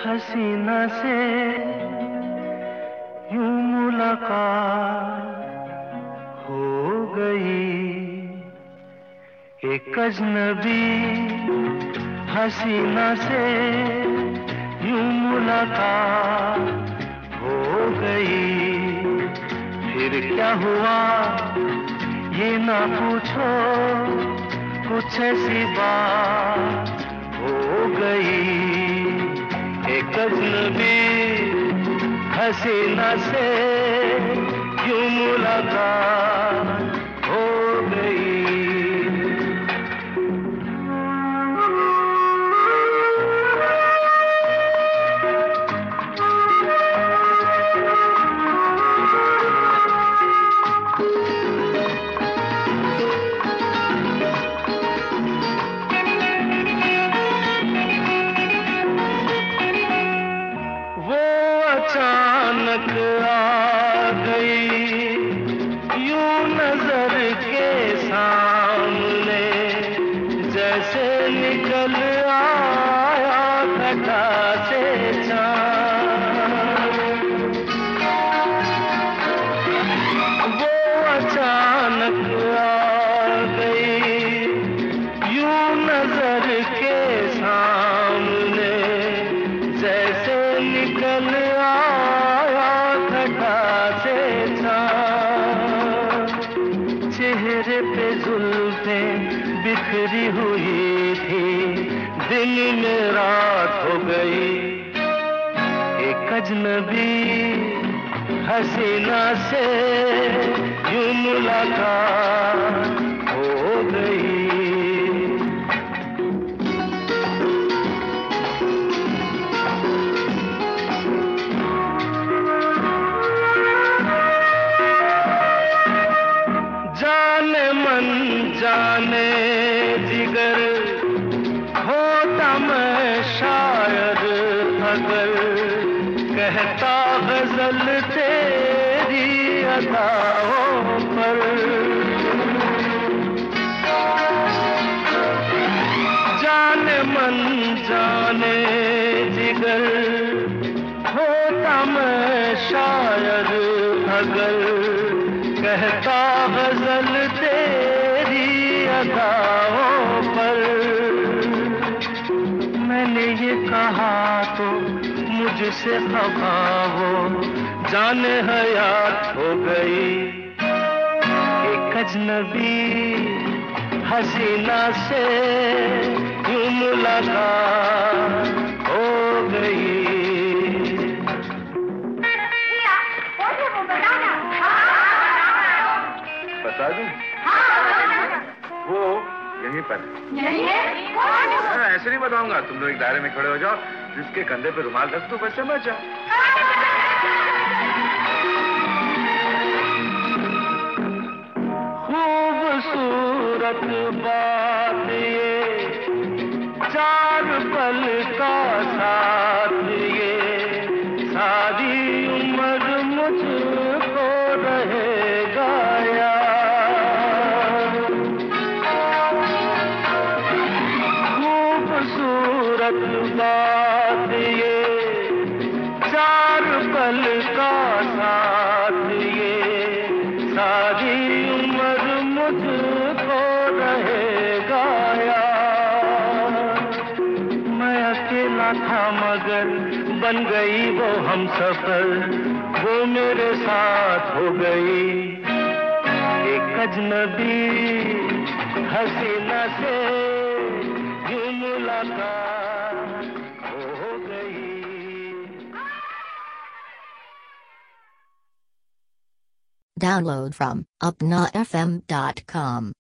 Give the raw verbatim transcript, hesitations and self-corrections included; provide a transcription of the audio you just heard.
हसीना से यूं मुलाकात हो गई। एक अजनबी हसीना से यूं मुलाकात हो गई। फिर क्या हुआ ये ना पूछो, कुछ ऐसी बात हो गई। एक अजनबी हसीना से यूं मुलाकात हो गई। अचानक आ गई यूं नजर के सामने, जैसे निकल आया घटा से चाँद। वो अचानक आ गई यूं नजर के सामने, जैसे निकल चेहरे पे जुल्फें बिखरी हुई थी, दिन में रात हो गई। एक अजनबी हसीना से यूं मुलाकात हो गई। जाने मन जाने जिगर होता मैं शायर अगर, कहता गजल तेरी अदाओं पर। जाने मन जाने जिगर होता मैं शायर अगर, कहता गजल तेरी अदाओं पर। मैंने ये कहा तो मुझसे खफा हो, जाने हयात हो गई। एक अजनबी हसीना से यूं मुलाकात हो गई। बता दूं? वो यहीं पर यहीं है? है? ऐसे नहीं बताऊंगा, तुम लोग एक दायरे में खड़े हो जाओ, जिसके कंधे पे रुमाल रख दो, बस समझ जाओ। खूबसूरत बात ये, चार पल का साथ ये, सारी उम्र मुझको रहेगा याद। खूबसूरत बात ये, चार पल का साथ ये, सारी उम्र मुझको रहेगा याद। मैं अकेला था मगर बन गई वो हमसफर, वो मेरे साथ हो गई। एक अजनबी हसीना से यूं मुलाकात हो गई। Download from upna f m dot com.